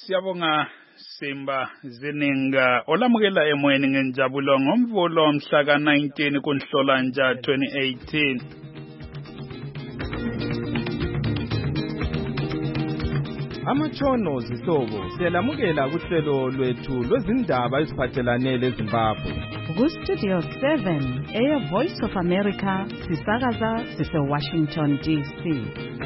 Siyabonga Simba Zininga olamukela emoyeni ngenjabulo ngomvulo mhla ka-19 kuNhlolanja 2018. Amatshono zihlobo siyalamukela kuhlelo lwethu lwezindaba eziphathelane leZimbabwe. Ku-Studio 7 Air Voice of America sisakaza sise-Washington DC.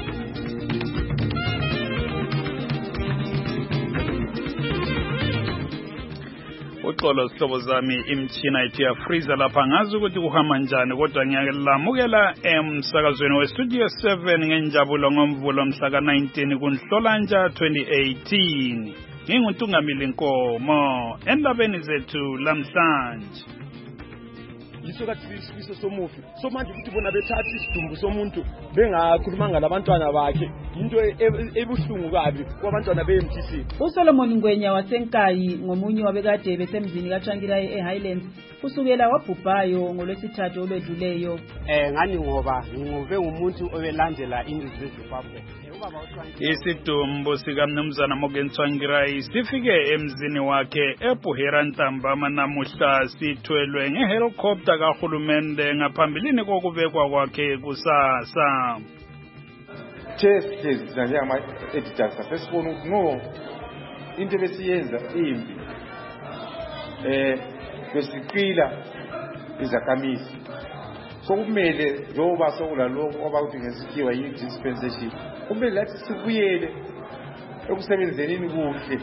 Uxolo sihlobo zami imtshina yethu yafreeza lapha ngazi ukuthi kuhamba njani kodwa ngiyalamukela emsakazweni we-Studio 7 ngenjabulo ngomvulo mhla ka-19 kuNhlolanja 2018. NginguNtungamili Nkomo endabeni zethu lamhlanje. Yiso kathi isifiso somufi so manje ukuthi bona bethatha isidumbu somuntu bengakhulumanga labantwana bakhe into ebuhlungu kabi kwabantwana beMTC. uSolomon Ngwenya wasenkayi ngomunye wabekade besemzini kaTsvangirai eHighlands kusukela wabhubhayo ngolwesithathu olwedluleyo. Ngani ngoba ngibe umuntu obelandela indizwe zeZimbabwe. Isidumbu sikaMnumzana Morgan Tsvangirai sifike emzini wakhe eBuhera ntambama namuhla sithwelwe ngehelicopter kahulumende ngaphambilini kokubekwa kwakhe kusasa. Test njengama editors sesibona ukuthi no into besiyenza imbi besiqila izakamisi sokumele njengoba sokulaloko abakuthi ngesikhiwa yi-dispensation kumele lathi sibuyele ekusebenzeni kuhle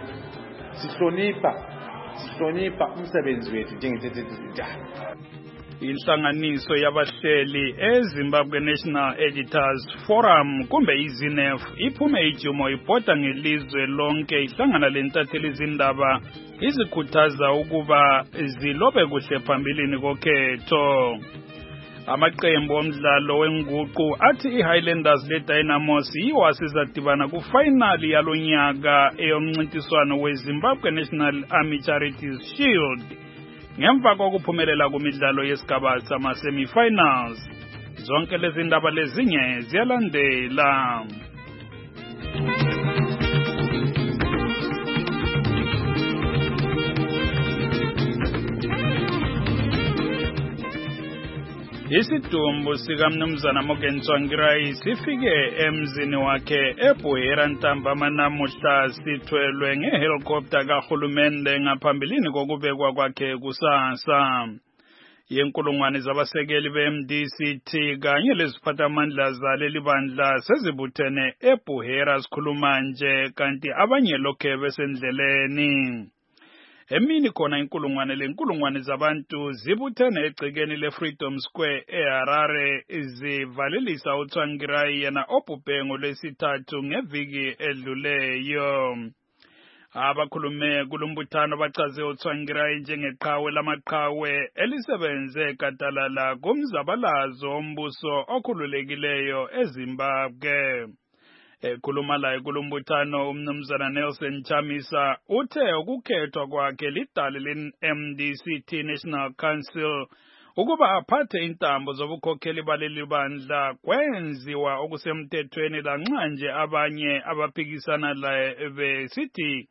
sihlonipha umsebenzi wethu njengentethe. Inhlanganiso yabahleli eZimbabwe National Editors Forum kumbe iZINEF iphume ijumo ibhoda ngelizwe lonke ihlangana lentatheli izindaba izikhuthaza ukuba zilobe kuhle phambilini kokhetho. Amaqembu omdlalo wenguqu athi iHighlanders leDynamos yiwo asizadibana kufinali yalonyaka eyomncintiswano weZimbabwe National Army Charities Shield ngemva kokuphumelela kumidlalo yesigaba sama-semifinals. Zonke lezi ndaba lezinye ziyalandela. Isidumbu sikaMnumzana Morgan Tsvangirai sifike emzini wakhe eBuhera ntambama namuhla sithwelwe ngehelicopter kahulumende ngaphambilini kokubekwa kwakhe kusasa. Yenkulungwane zabasekeli beMDCT kanye leziphathamandla zaleli bandla sezibuthene eBuhera sikhuluma nje kanti abanye lokhe besendleleni. Emini khona inkulungwane zabantu zibuthene egcekeni leFreedom Square eHarare zivalelisa uTsvangirai yena obhubhe ngolwesithathu ngeviki edluleyo. Abakhulume kulombuthano bachaze uTsvangirai njengeqhawe lamaqhawe elisebenze gadalala kumzabalazo ombuso okhululekileyo eZimbabwe. Ekhuluma la kulombuthano umnumzana Nelson Chamisa uthe ukukhethwa kwakhe lidale le-MDCT National Council ukuba aphathe intambo zobukhokheli baleli bandla kwenziwa okusemthethweni lanxa nje abanye abaphikisana laye besithi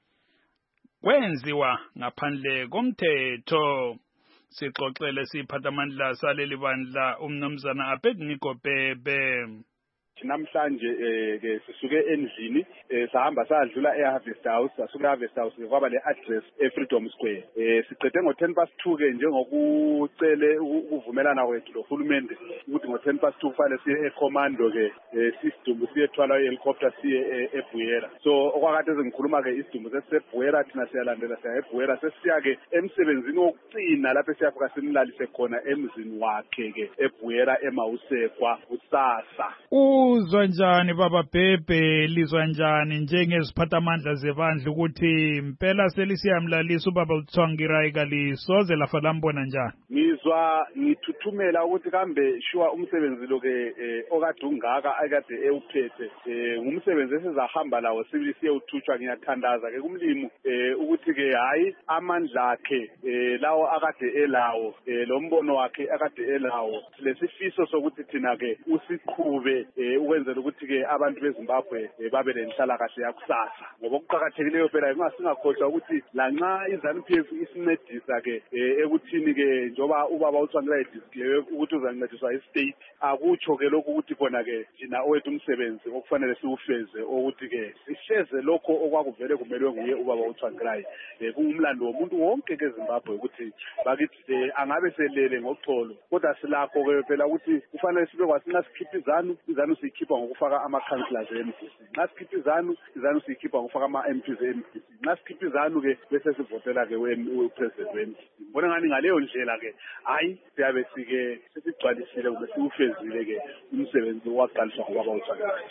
kwenziwa ngaphandle komthetho. Sixoxele siphathamandla saleli bandla umnumzana Abednego Bhebe. Namhlanje ke sisuke endlini sahamba sadlula eHarvest House sasuka eHarvest House kwaba le-address eFreedom Square. Siqede ngo-2:10 ke njengokucele ukuvumelana kwethu lohulumende ukuthi ngo-2:10 kufanele siye ecommando ke isidumbu siyethwala ihelicopter siye eBuhera. So okwakade sengikhuluma ke isidumbu seseBuhera thina siyalandela siya eBuhera sesiya ke emsebenzini wokucina lapho siyafika simlalise khona emzini wakhe ke eBuhera eMawusekwa kusasa. Uzwa njani baba Bhebe, lizwa njani njengeziphathamandla zebandla ukuthi impela selisiyamlalisa ubaba uTsvangirai kalisoze lafa lambona njani? ngizwa ngithuthumela ukuthi kambe sure umsebenzi lo ke okade ungaka akade ewuphethe ngumsebenzi esizahamba lawo sibili siyewuthutshwa. Ngiyathandaza ke kumlimi ukuthi ke hayi amandla akhe lawo akade elawo lo mbono wakhe akade elawo lesifiso sokuthi thina ke usiqhube ukwenzela ukuthi ke abantu beZimbabwe babe lenhlala kahle yakusasa. Ngoba okuqhakathekileyo phela singakhohlwa ukuthi lanxa iZANU-PF isincedisa ke ekuthini ke njoba ubaba uTsvangirai declare ukuthi uzancediswa istate, akutsho ke lokhu ukuthi khona ke thina owethu umsebenzi okufanele siwufeze ukuthi ke sisheze lokho okwakuvele kumelwe nguye ubaba uTsvangirai. Kungumlando womuntu wonke ke eZimbabwe ukuthi bakithi angabe selele ngoxolo, kodwa silakho ke phela ukuthi kufanele sibe kwathi nxa sikhipha iZANU siyikhipha ngokufaka ama-councillors e-MDC, nxa sikhipha iZANU siyikhipha ngokufaka ama-MPs e-MDC, nxa sikhipha iZANU ke bese sivotela ke upresident we-MDC. Ngibona ngani ngaleyo ndlela ke hayi siyabe sike sesigcwalisile kumbe siwufezile ke umsebenzi waqaliswa ngobaba uTsvangirai.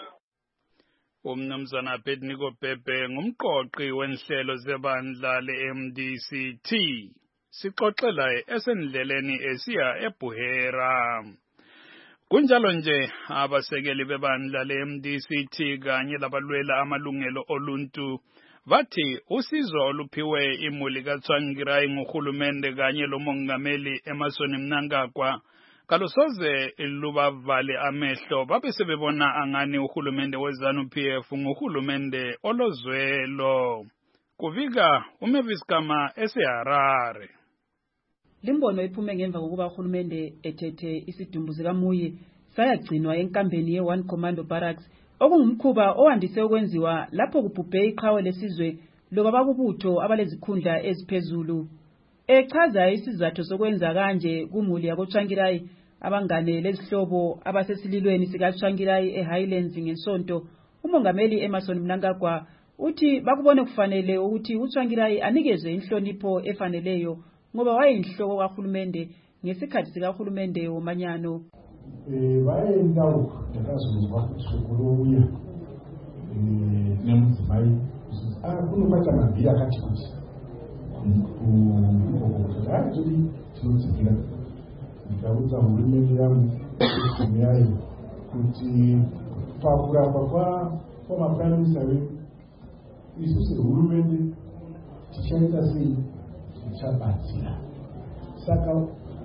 Umnumzana Abednego Bhebhe ngumqoqi wenhlelo zebandla le-MDC-T. Sixoxela esendleleni esiya eBuhera. Kunjalo nje abasekeli bebandla le-MDC-T kanye labalwela amalungelo oluntu bathi usizo oluphiwe imuli kaTsvangirai nguhulumende kanye lomongameli Emmerson Mnangagwa kalusoze lubavale amehlo babe sebebona angani uhulumende weZANU-PF nguhulumende olozwelo. Kuvika uMavis Kama eseHarare. Limbono iphume ngemva kokuba uhulumende ethethe isidumbu sikaMuyi sayagcinwa enkambeni ye-1 Commando Barracks okungumkhuba owandise ukwenziwa lapho kubhubhe iqhawe lesizwe loba bakubutho abalezikhundla eziphezulu. Echaza isizathu sokwenza kanje kumuli yakoTsvangirai abangane lezihlobo abasesililweni sikaTsvangirai eHighlands ngesonto, umongameli Emmerson Mnangagwa uthi bakubone kufanele ukuthi uTsvangirai anikezwe inhlonipho efaneleyo ngoba wayeyinhloko kahulumende ngesikhathi sikahulumende womanyano. Bayindawo yakazuzwa sokuluya nemzimayi kunopata mabhiri akati kuti ukokokati tinodzigira ndikaudza hurumende yangu yayo kuti pakurapa kwamaprime minister wedu isusu hurumende tichaita sei tichabatsira. Saka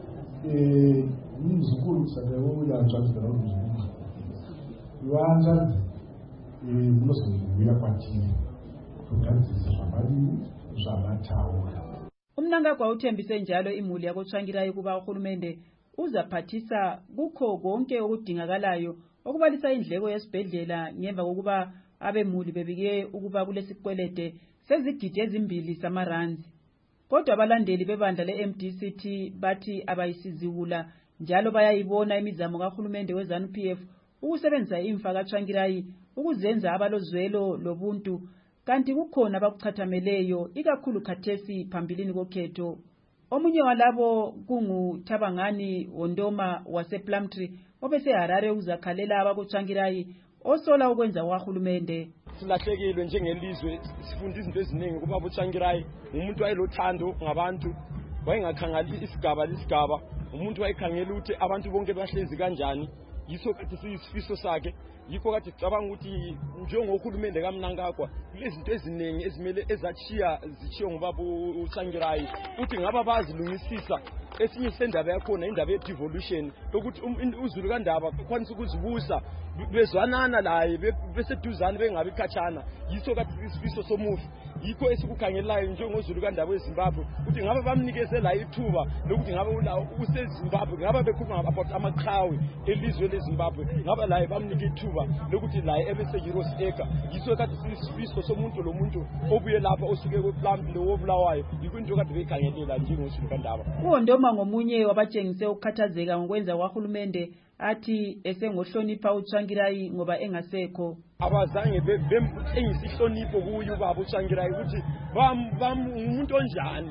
muzukuru saka uyanzvadzira muzukuru vanzvadzi munozobuya kwatiri kugadzirisa zvamadivi zvamataura. Umnangagwa uthembise njalo imuli yakoTsvangirai kuba uhulumende uzaphathisa kukho konke okudingakalayo okubalisa indleko yesibhedlela ngemva kokuba abemuli bebike ukuba kulesikwelede sezigidi ezimbili zamarands. Kodwa abalandeli bebandla le-MDC-T bathi abayisizikula njalo bayayibona imizamo kahulumende weZANU-PF ukusebenzisa imfa kaTsvangirai ukuzenza abalozwelo lobuntu, kanti kukhona abakuchathameleyo ikakhulu khathesi phambilini kokhetho. Omunye walabo kunguThabangani Wondoma wasePlumtree obeseHarare uzakhalela abakoTsvangirai osola ukwenza kwahulumende. Silahlekile njengelizwe, sifunda izinto eziningi kuba uTsvangirai umuntu wayelothando ngabantu, wayengakhangeli isigaba, umuntu wayekhangela ukuthi abantu bonke bahlezi kanjani. Yiso kathi siyisifiso sakhe, yikho kathi sicabanga ukuthi njengohulumende kaMnangagwa kulezinto eziningi ezimele zitshiwo ngubaba uTsvangirai ukuthi ngaba bazilungisisa. Esinye sendaba yakhona indaba ye-devolution ukuthi uZulu kaNdaba kwanisa ukuzibusa bezwanana laye beseduzane bengabi khatshana. Yiso kathi isifiso somufi, yikho esikukhangelelayo njengoZulu kaNdaba weZimbabwe ukuthi ngabe bamnikeze la ithuba lokuthi ngabe useZimbabwe ngabe bekhuluma about amaqhawe elizwe leZimbabwe ngabe laye bamnike ithuba lokuthi laye ebese-Heroes Acre. Yiso kathi isifiso somuntu lo muntu obuye lapha osuke kwePlumtree wobulawayo, yikho into kade beyikhangelela njengoZulu kaNdaba. Uwondoma ngomunye wabatshengise ukukhathazeka ngokwenza kwahulumende athi esengohlonipha uTsvangirai ngoba engasekho. Abazange bemtshengisa ihlonipho kuye ubaba uTsvangirai ukuthi umuntu onjani,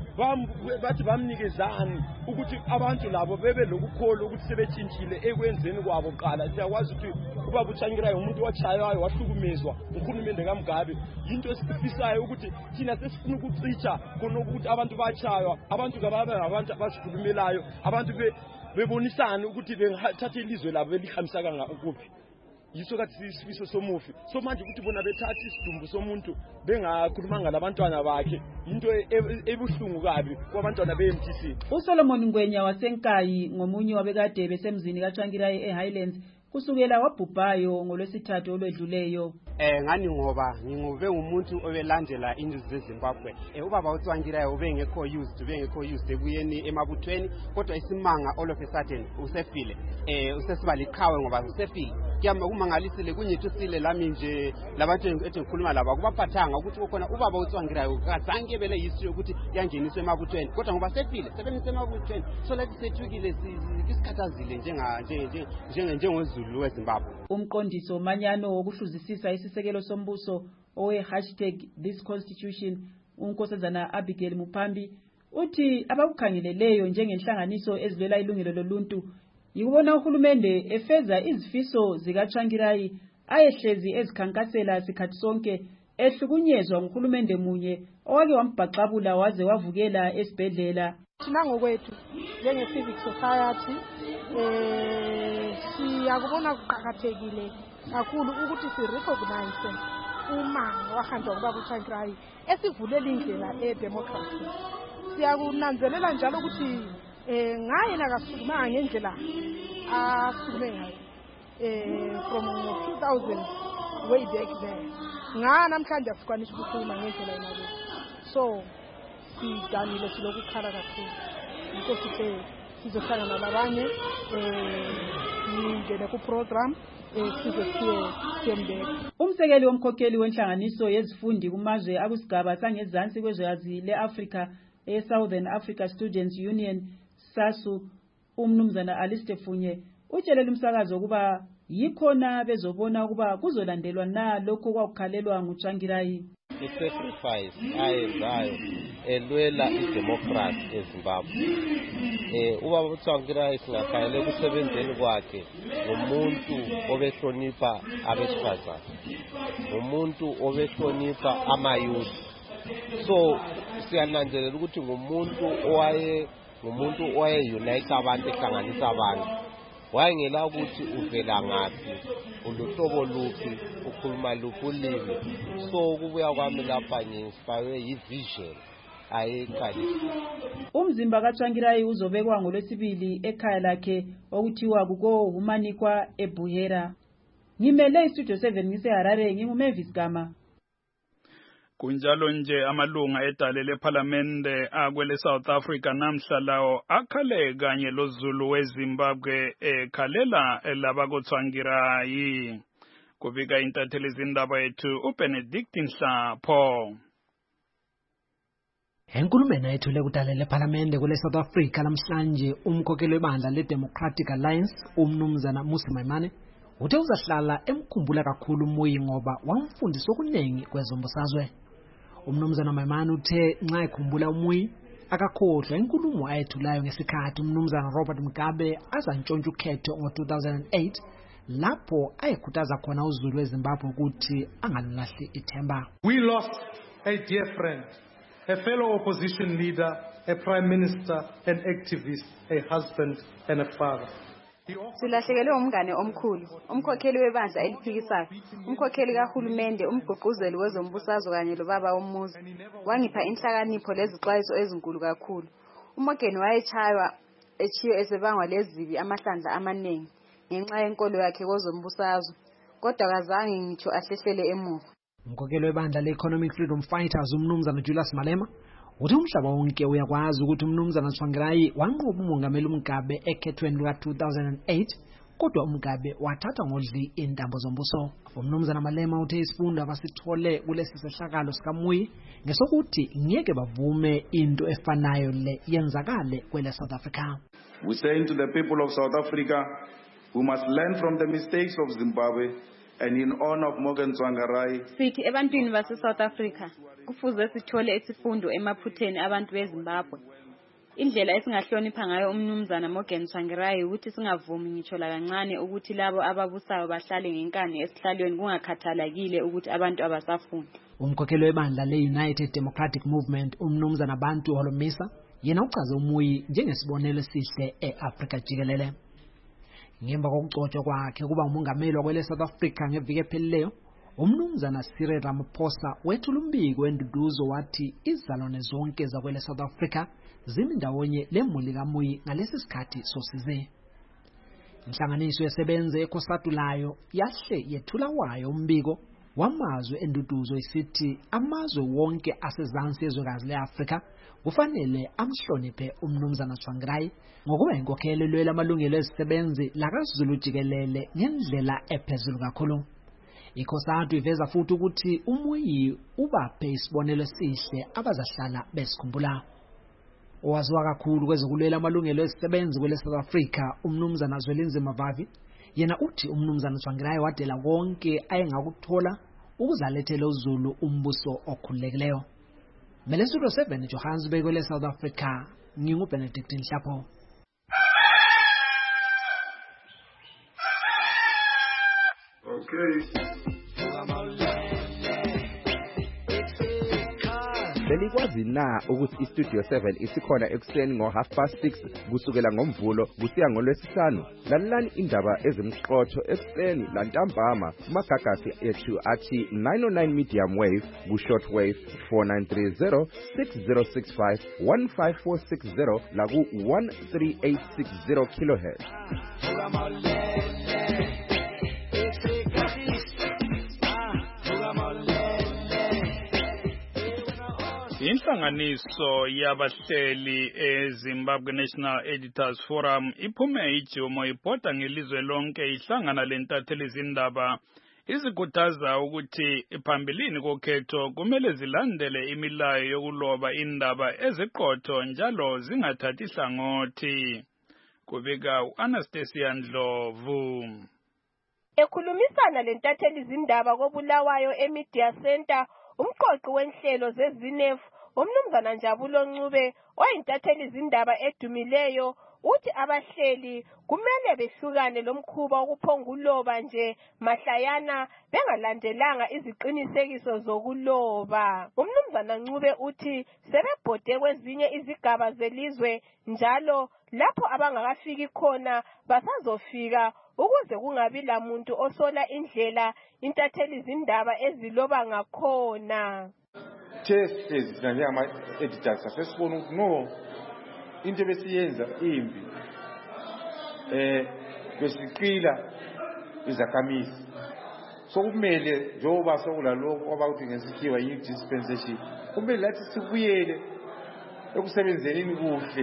bathi bamnikezani ukuthi abantu labo bebe lokukholwa ukuthi sebetshintshile ekwenzeni kwabo qala. Siyakwazi ukuthi ubaba uTsvangirai umuntu wachayayo wahlukumezwa ukhulumende kaMgabe. Into esifisayo ukuthi thina sesifuna ukucitsha khona ukuthi abantu bachaywa, abantu kababe abantu abasikhulumelayo, abantu bebonisana ukuthi bengathatha ilizwe labo belihambisa kuphi. Yiso kathi isifiso somufi. So manje ukuthi bona bethatha isidumbu somuntu bengakhulumanga labantwana bakhe into ebuhlungu kabi kwabantwana beMTC. uSolomon Ngwenya wasenkayi ngomunye wabekade besemzini kaTsvangirai eHighlands kusukela wabhubhayo ngolwesithathu olwedluleyo. Ngani ngoba ngingove umuntu obelandela indizwe zeZimbabwe. Ubaba uTsvangirai ubengekho used ekuyeni emabuthweni, kodwa isimanga all of a sudden usefile. Usesiba liqhawe ngoba usefile. Kuyama kumangalisile kunyithisile lami nje labantu engikhuluma laba kubaphathanga ukuthi khona ubaba uTsvangirai akazange bele history ukuthi yangeniswe emabuthweni, kodwa ngoba sefile sebenise emabuthweni so let's sethukile isikhathazile njengozulu weZimbabwe. Umqondiso omanyano wokuhluzisisa isisekelo sombuso #ThisConstitution uNkosazana Abigail Mupambi uthi abakukhangeleleyo njengenhlanganiso ezilwela ilungelo loluntu yikubona uhulumende efeza izifiso zikaTsvangirai ayehlezi ezikhankasela sikhathi sonke ehlukunyezwa nguhulumende munye owake wambhaqabula waze wavukela esibhedlela. Thina ngokwethu njenge civic society siyakubona kuqhakathekile kakhulu ukuthi sirecognize umango wahanjwa ubaba uTsvangirai esivulela indlela edemocracy. Siyakunanzelela njalo ukuthi ngaye nakasukumanga ngendlela asukume ngayo from 2000 way back there. Namhlanje asikwanisa ukukhuluma ngendlela yena. So sidanile silokukhala kakhulu. Yikho sithe sizohlangana nabanye ngene ku program umsekeli womkhokheli wenhlanganiso yezifundi kumazwe akusigaba sangezansi kwezwekazi leAfrika eSouthern Africa Students Union SASU umnumzana Alistair Funye utshelela umsakazo ukuba yikhona bezobona ukuba kuzolandelwa na lokho kwakukhalelwa nguTsvangirai. I-sacrifice ayenzayo elwela idemocracy eZimbabwe. Ubaba uTsvangirai singafanele kusebenzeni kwakhe ngomuntu obehlonipha abesifazane, ngomuntu obehlonipha amayouth. So siyananzelela ukuthi ngumuntu owaye-unite abantu, ehlanganisa abantu. Wayengela ukuthi uvela ngaphi, uluhlobo luphi, ukhuluma luphi ulimi. So kubuya kwami lapha ngi-inspire yi-vision ayeqalisa. Umzimba kaTsvangirai uzobekwa ngolwesibili ekhaya lakhe okuthiwa kuko Humanikwa eBuhera. Ngimele iStudio 7 ngiseHarare nginguMavis Gama. Kunjalo nje amalunga edale leParlamente akwele South Africa namhla lawo akhale kanye loZulu weZimbabwe ekhalela labakoTsvangirai. Kubika intatheli izindaba yethu uBenedict Nhlapho. Enkulumeni ayethule kudale leParlamente kule South Africa namhlanje umkhokheli webandla leDemocratic Alliance umnumzana Mmusi Maimane uthe uzahlala emkhumbula kakhulu uMoyi ngoba wamfundisa okuningi kwezombusazwe. Umnumzana Maimane uthe nxa ekhumbula uMoyi akakhohlwa inkulumo ayethulayo ngesikhathi umnumzana Robert Mugabe azantshontsha ukhetho ngo-2008 lapho ayekhuthaza khona uZulu weZimbabwe ukuthi angalilahli ithemba. We lost a dear friend, a fellow opposition leader, a prime minister, an activist, a husband and a father. Silahlekelwe umngane omkhulu, umkhokheli webandla eliphikisayo, umkhokheli kahulumende, umgqugquzeli wezombusazwe kanye lobaba womuzi. Wangipha inhlakanipho lezixwayiso ezinkulu kakhulu. uMorgan wayechaywa echiyo esebangwa lezibi amahlandla amaningi ngenxa yenkolo yakhe kwezombusazwe, kodwa kazange ngitsho ahlehlele emuva. Umkhokheli webandla le-Economic Freedom Fighters umnumzana Julius Malema uthi umhlaba wonke uyakwazi ukuthi umnumzana Tsvangirai wanqoba umongameli uMgabe ekhethweni luka-2008 kodwa uMgabe wathatha ngodli intambo zombuso. Umnumzana Malema uthe isifundo abasithole kulesi sehlakalo sikaMoyi ngesokuthi ngeke bavume into efanayo le yenzakale kwele South Africa. We say to the people of South Africa, we must learn from the mistakes of Zimbabwe And in honor of Morgan Tsvangirai, sithi ebantwini base South Africa kufuze sithole isifundo emaphutheni abantu beZimbabwe. Indlela esingahlonipha ngayo umnumzana Morgan Tsvangirai ukuthi singavumi ngitsho la kancane ukuthi labo ababusayo bahlale ngenkani esihlalweni kungakhathalekile ukuthi abantu abasafuni. Umkhokheli webandla le-United Democratic Movement umnumzana Bantu Holomisa yena uchaze uMuyi njengesibonelo esihle e-Afrika jikelele. Ngemva kokugcotshwa kwakhe kuba umongameli wakwele South Africa ngeviki ephelileyo, umnumzana Cyril Ramaphosa wethula umbiko wenduduzo wathi izalwane zonke zakwele South Africa zimi ndawonye lemuli kaMuyi ngalesi sikhathi sosize. Inhlanganiso yesebenze ekhosatulayo yahle yethula wayo umbiko wamazwe enduduzo isithi amazwe wonke asezansi yezwekazi le-Afrika kufanele amhloniphe umnumzana Tsvangirai ngokuba inkokheli elwela amalungelo ezisebenzi lakaZulu jikelele ngendlela ephezulu kakhulu. Ikhosatu iveza futhi ukuthi uMuyi ubaphe isibonelo esihle abazahlala besikhumbula. Owaziwa kakhulu kwezokulwela amalungelo ezisebenzi kwele South Africa umnumzana Zwelinzima Vavi yena uthi umnumzana Tsvangirai wadela konke ayengakuthola ukuzalethela uZulu umbuso okhululekileyo. Studio 7 Johannesburg kwele South Africa nginguBenedict Nhlapo. okay. Belikwazi na ukuthi iStudio 7 isikhona ekuseni ngo6:30 kusukela ngoMvulo kusiya ngoLwesihlanu. Lalelani indaba ezimqotho ekuseni lantambama kumagagasi ethu athi 909 medium wave ku-short wave 4930 6065 15460 la ku-13860 kHz. Inhlanganiso yabahleli eZimbabwe National Editors Forum iphume ijumo ibhoda ngelizwe lonke ihlangana lentatheli izindaba izikhuthaza ukuthi phambilini kokhetho kumele zilandele imilayo yokuloba indaba eziqotho njalo zingathathi hlangothi. Kubika uAnastasia Ndlovu. Ekhulumisana lentatheli izindaba koBulawayo eMedia Center, umqoqi wenhlelo zeZINEF umnumzana Njabulo Ncube oyintatheli izindaba edumileyo uthi abahleli kumele behlukane lomkhuba wokuphonguloba nje mahlayana bengalandelanga iziqinisekiso zokuloba. Umnumzana Ncube uthi sebebhode kwezinye izigaba zelizwe njalo lapho abangakafiki khona basazofika ukuze kungabi lamuntu osola indlela intatheli izindaba eziloba ngakhona. Test njengama editors asesibona ukuthi no into besiyenza imbi. Besiqila izakamisi. So kumele njengoba sokulaloko abakuthi ngesikhiwa i-dispensation kumele lathi sibuyele ekusebenzeni kuhle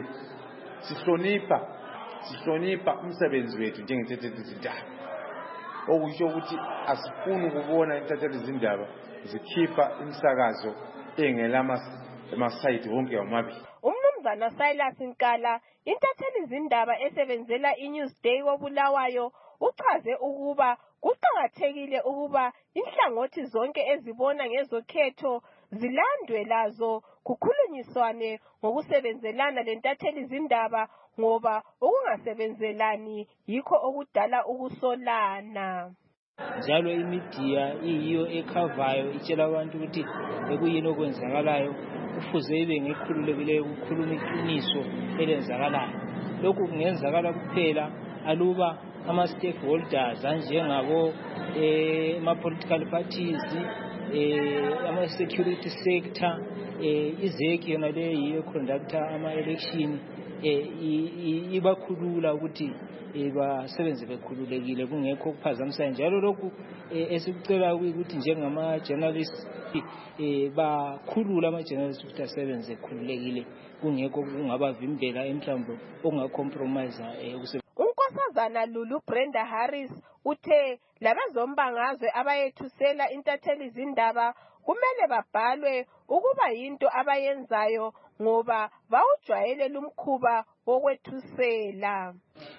sihlonipha umsebenzi wethu njengentatheli izindaba. Okusho ukuthi asifuni ukubona intatheli izindaba zikhipha imisakazo emasayidi wonke amabili. Umnumzana Silas Nkala intatheli izindaba esebenzela iNewsday koBulawayo uchaze ukuba kuqhakathekile ukuba inhlangothi zonke ezibona ngezokhetho zilandwe lazo kukhulunyiswane ngokusebenzelana lentatheli izindaba ngoba ukungasebenzelani yikho okudala ukusolana. Njalo imidiya iyiyo ekhavayo itshela abantu ukuthi ekuyini okwenzakalayo kufuze ibe ngekhululekileyo ukukhuluma iqiniso elenzakalayo. Lokhu kungenzakala kuphela aluba ama-stakeholders anjengabo ama-political parties, ama-security sector, izeki yona leyo conductor ama-election ibakhulula ukuthi basebenze bekhululekile kungekho kuphazamisa. Njalo lokhu esikucela ukuthi njengama-journalists bakhulula ama-journalists ukuthi asebenze bekhululekile kungekho kungabavimbela emhlawumbe okungacompromise uNkosazana Lulu Brenda Harris uthe labezombangazwe abayethusela intatheli izindaba kumele babhalwe ukuba yinto abayenzayo ngoba bawujwayele lumkhuba wokwethusela.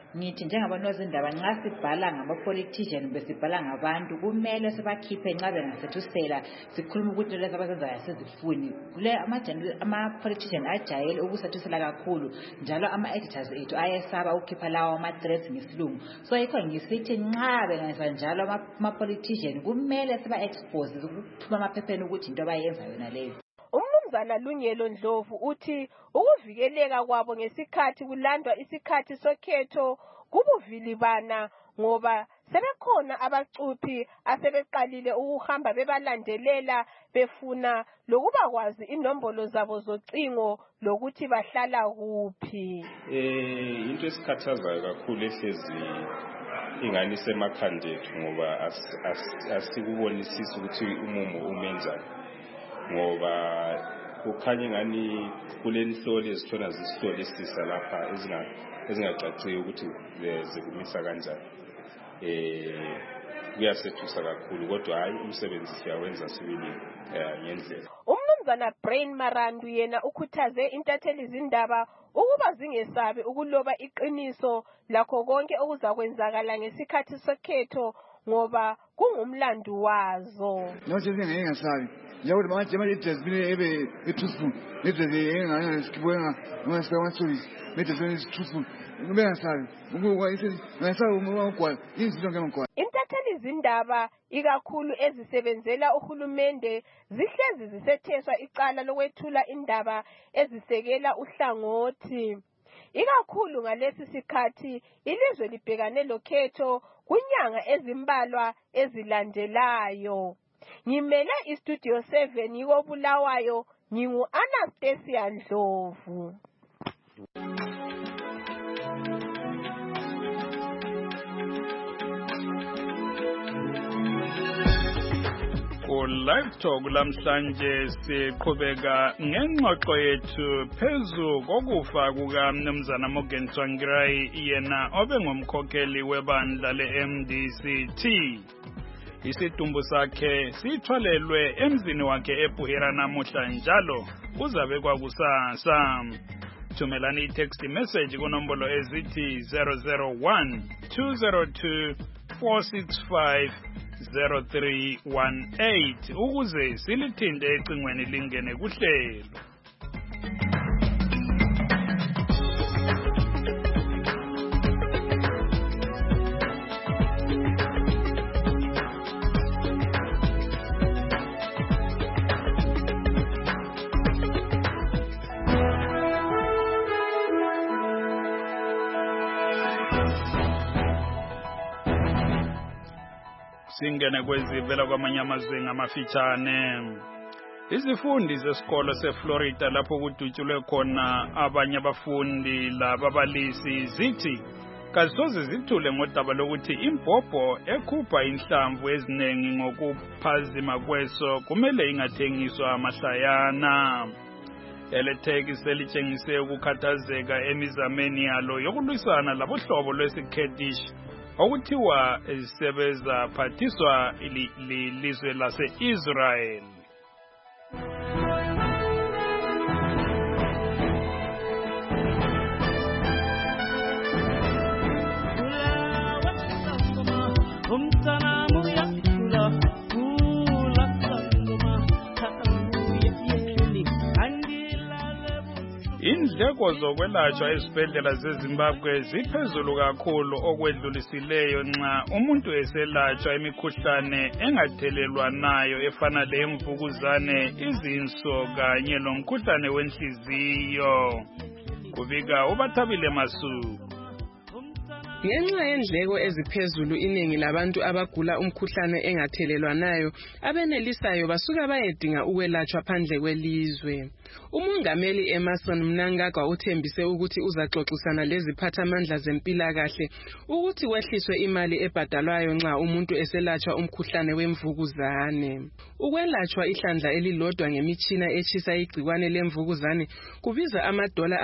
ngithi njengabantu bezindaba nxa sibhala ngama-politician besibhala ngabantu kumele sibakhiphe nxa bengasethu sikhuluma ukuthi lezi abazenzayo asizifuni kule ama-politician ajayele ukusethusela kakhulu njalo ama-editors ethu ayesaba ukukhipha lawo ama-threats ngesilungu so yikho ngisithi nxa bengenza njalo ama-politician kumele siba-expose ukuphuma amaphepheni ukuthi into abayenza yona leyo. Umnumzana Lungelo Ndlovu uthi ukuvikeleka kwabo ngesikhathi kulandwa isikhathi sokhetho kubuvilibana ngoba sebekhona abacuphi asebeqalile ukuhamba bebalandelela befuna lokuba kwazi inombolo zabo zocingo lokuthi bahlala kuphi. Into esikhathazayo kakhulu ehlezi ingani semakhandethu ngoba asikubonisisi ukuthi umumo umenzani ngoba kukhanya ingani kulenhloli ezithona zisihlolisisa lapha ezingacaciyo ukuthi zikumisa kanjani. Kuyasethusa kakhulu kodwa hayi umsebenzi siyawenza sibili ngendlela. Umnumzana Brain Marandu yena ukhuthaze intatheli zindaba ukuba zingesabi ukuloba iqiniso lakho konke okuzakwenzakala ngesikhathi sokhetho ngoba kungumlando wazo. Nothi ngingasabi njengoba manje ejazibile truthful ejazibile engane sikibona ngasewathuli ejazibile truthful ngingasabi ngasabi umugwala izinto ngemgwala. Intatheli zindaba ikakhulu ezisebenzela uhulumende zihlezi zisetheswa icala lokwethula indaba ezisekela uhlangothi. Ikakhulu ngalesi sikhathi ilizwe libhekane lokhetho kunyanga ezimbalwa ezilandelayo. Ngimele iStudio 7 yiko Bulawayo ngingu-Anastasia Ndlovu. Live Talk lamhlanje siqhubeka ngengxoxo yethu phezu kokufa kukaMnumzana Morgan Tsvangirai yena obengumkhokheli webandla le-MDCT. Isidumbu sakhe sithwalelwe emzini wakhe eBuhira namuhla njalo kuzabe kwakusasa. Thumelani i-text message kunombolo ezithi 001 202 465 0318 ukuze silithinde ecingweni lingene kuhlelo. Singene kwezivela kwamanye amazwe ngamafitshane. Izifundi zesikolo seFlorida lapho kudutshulwe khona abanye abafundi lababalisi zithi kazisoze zithule ngodaba lokuthi imbhobho ekhupha inhlamvu eziningi ngokuphazima kweso kumele ingathengiswa amahlayana. Eletheki selitshengise ukukhathazeka emizameni yalo yokulwisana labohlobo lwesikhethish okuthiwa sebeza phathiswa ilizwe lase-Israel. Indleko zokwelatshwa ezibhedlela zeZimbabwe ziphezulu kakhulu okwedlulisileyo nxa umuntu eselatshwa imikhuhlane engathelelwa nayo efana lemvukuzane, izinso kanye lomkhuhlane wenhliziyo. Kubika uBathabile Masuku. Ngenxa yendleko eziphezulu iningi labantu abagula umkhuhlane engathelelwanayo abenelisayo basuka bayedinga ukwelatshwa phandle kwelizwe. Umongameli Emerson Mnangagwa uthembise ukuthi uzaxoxisana leziphathamandla zempilakahle ukuthi wehliswe imali ebhadalwayo nxa umuntu eselatshwa umkhuhlane wemvukuzane. Ukwelatshwa ihlandla elilodwa ngemitshina etshisa igcikwane lemvukuzane kubiza $400.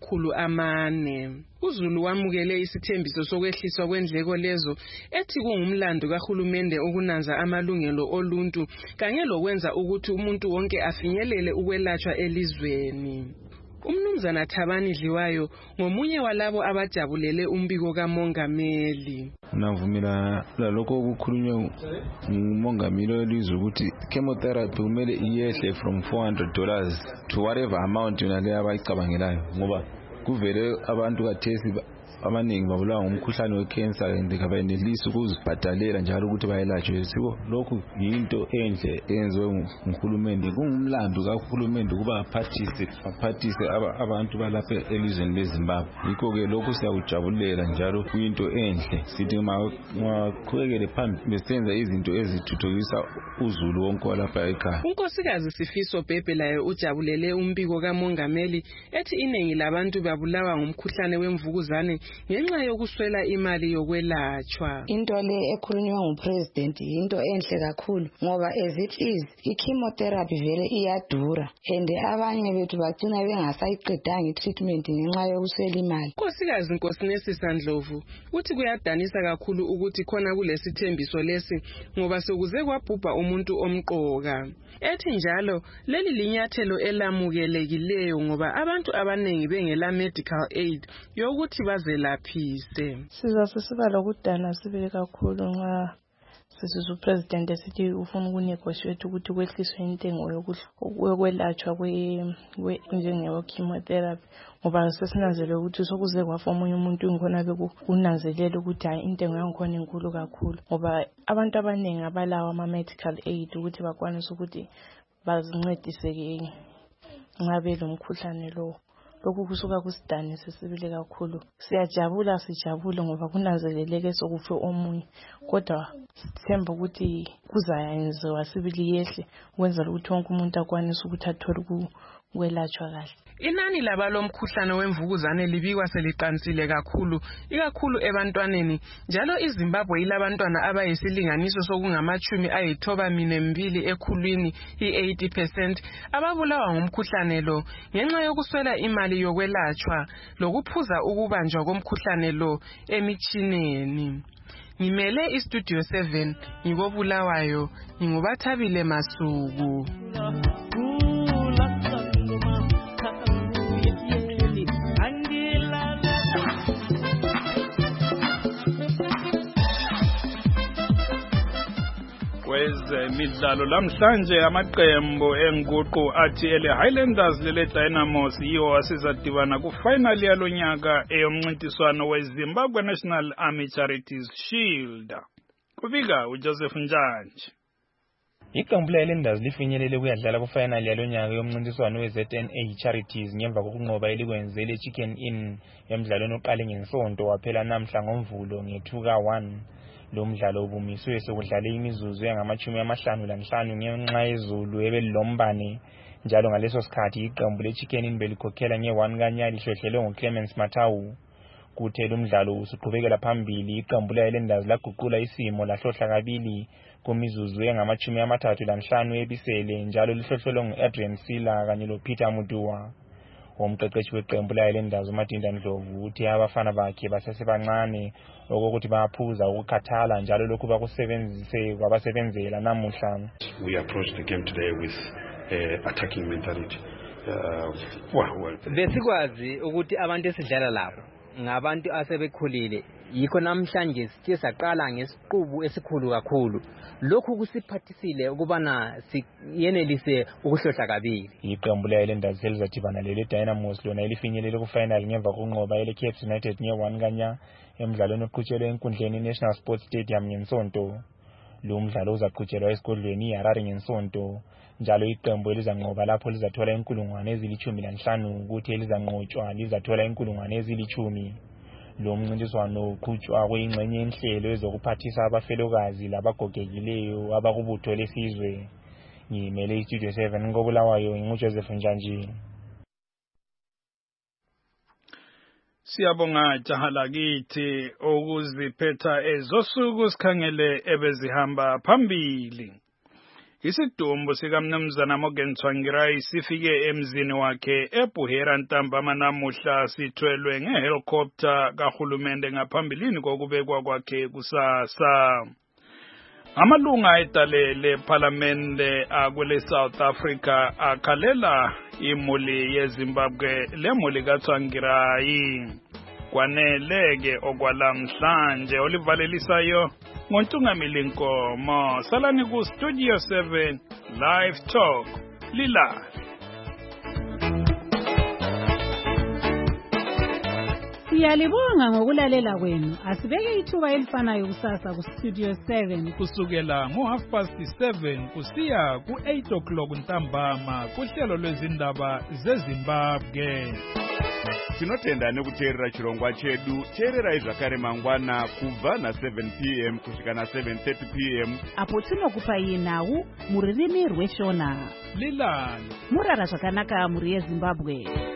uZulu wamukele isithembiso sokwehliswa kwendleko lezo ethi kungumlando kahulumende ukunanza amalungelo oluntu kanye lokwenza ukuthi umuntu wonke afinyelele ukwelatshwa elizweni. Umnumzana Thabani Dliwayo ngomunye walabo abajabulele umbiko kamongameli. Navumela lokho okukhulunywa ngumongameli welizwe ukuthi chemotherapy kumele iyehle from $400 to whatever amount yona le abayicabangelayo ngoba kuvele abantu kathesi abaningi babulawa ngumkhuhlane wecancer and kabenelisi ukuzibhadalela njalo ukuthi bayelatshwe. Siko lokhu yinto enhle enziwe nguhulumende, kungumlando kahulumende ukuba aphathise abantu balapha elizweni leZimbabwe. Yikho ke lokhu siyakujabulela njalo kuyinto enhle. Sithi maqhubekele phambili besenza izinto ezithuthukisa uzulu wonke walapha ekhaya. Unkosikazi Sifiso Bhebhe laye ujabulele umbiko kamongameli ethi iningi labantu babulawa ngumkhuhlane wemvukuzane ngenxa yokuswela imali yokwelatshwa. Into le ekhulunywa ngupresident into enhle kakhulu ngoba as it is i-chemotherapy vele iyadura and abanye bethu bagcina bengasayiqedanga i-treatment ngenxa yokuswela imali. Nkosikazi Nkosinesisa Ndlovu uthi kuyadanisa kakhulu ukuthi khona kulesithembiso lesi ngoba sekuze kwabhubha umuntu omqoka. Ethi njalo leli linyathelo elamukelekileyo ngoba abantu abanengi bengela medical aid yokuthi bazelaphise. Siba lokudana sibe kakhulu nxa sisiza upresident esithi ufuna ukunegotiate ukuthi kwehliswe intengo yokwelatshwa njenge chemotherapy ngoba sesinanzele ukuthi sokuze kwafa omunye umuntu ngkhona bekunanzelela ukuthi hayi intengo yankhona inkulu kakhulu ngoba abantu abaningi abalawa ama-medical aid ukuthi bakwanise ukuthi bazincedise nxa belomkhuhlane lowo. Lokhu kusuka kusidanise sibile kakhulu. Sijabule ngoba kunanzeleleke sokufe omunye kodwa sithemba ukuthi kuzayenziwa sibili yehle ukwenzela ukuthi wonke umuntu akwanise ukuthi athole ukwelatshwa kahle. Inani labalomkhuhlane wemvukuzane libikwa seliqansile kakhulu ikakhulu ebantwaneni njalo iZimbabwe ilabantwana abayisilinganiso sokungama-92 ekhulwini i-80% ababulawa ngumkhuhlane lo ngenxa yokuswela imali yokwelatshwa lokuphuza ukubanjwa komkhuhlane lo emitshineni. Ngimele iStudio 7 ngikobulawayo ngingubathabile Masuku. Kwezemidlalo lamhlanje amaqembu enguqu athi ele Highlanders lele Dynamos yiwo asizadibana ku-final yalonyaka eyomncintiswano weZimbabwe National Army Charities Shield. Kufika uJoseph Njanje. Iqembu le-Highlanders lifinyelele kuyadlala ku-final yalonyaka yomncintiswano we-ZNA Charities ngemva kokunqoba elikwenzele eChicken Inn emidlalweni oqale ngeNsonto waphela namhla ngoMvulo nge-2-1. Lo mdlalo ubumiswe sekudlale imizuzu engama-55 ngenxa yezulu ebelilombane njalo ngaleso sikhathi iqembu leChicken Inn belikhokhela nge-1-0 lihlehlelwe nguClemens Mathawu. Kuthe lo mdlalo usuqhubekela phambili iqembu le-Highlanders laguqula isimo lahlohla kabili kumizuzu engama-35 ebisele njalo lihlohlelwe ngu-Adrian Sila kanye loPeter Mutua. Umqeqeshi weqembu le-Highlanders uMadinda Ndlovu uthi abafana bakhe basesebancane okokuthi bayaphuza ukukhathala njalo lokhu bakusebenzise kwabasebenzela namuhla. We approached the game today with attacking mentality. Besikwazi ukuthi abantu esidlala labo ngabantu asebekhulile yikho namhlanje sithe saqala ngesiqubu esikhulu kakhulu. Lokhu kusiphathisile ukubana siyenelise ukuhlohla kabili. Iqembu le-Highlanders selizadibana lele Dynamos lona elifinyelele ku-final ngemva kokunqoba ele-Cape United nge-1-0 emidlalweni oqhutshelwe enkundleni National Sports Stadium ngeNsonto. Lo mdlalo uzaqhutshelwa esigodlweni iHarare ngeNsonto njalo iqembu elizanqoba lapho lizathola 15,000 ukuthi elizanqotshwa lizathola 10,000. Lo mncintiswano uqhutshwa kuyingxenye yenhlelo ezokuphathisa abafelokazi labagogekileyo abakubutho lesizwe. Ngimele iStudio 7 ngobulawayo nginguJoseph Njanje. Siyabonga jahala kithi ukuziphetha ezosuku sikhangele ebezihamba phambili. Isidumbu sikamnumzana Morgan Tsvangirai sifike emzini wakhe eBuhera ntambama namuhla sithwelwe ngehelicopter kahulumende ngaphambilini kokubekwa kwakhe kusasa. Amalunga etalele parliamente akwele South Africa akhalela imuli yeZimbabwe lemuli kaTsvangirai. Kwaneleke okwalamhlanje olivalelisayo ngoNtungamili Nkomo. Salani ku Studio 7 Live Talk Lila. Siyalibonga ngokulalela kwenu. Asibeke ithuba elifanayo kusasa ku Studio 7 kusukela ngo7:30 kusiya ku8 ntambama kuhlelo lwezindaba zeZimbabwe. Tinotenda nekuteerera chirongwa chedu. Teererai zvakare mangwana kubva na7 p.m. kusvika na7:30 p.m. apo tinokupai nhau muririmi rweshona. Lilani murara zvakanaka muri yeZimbabwe.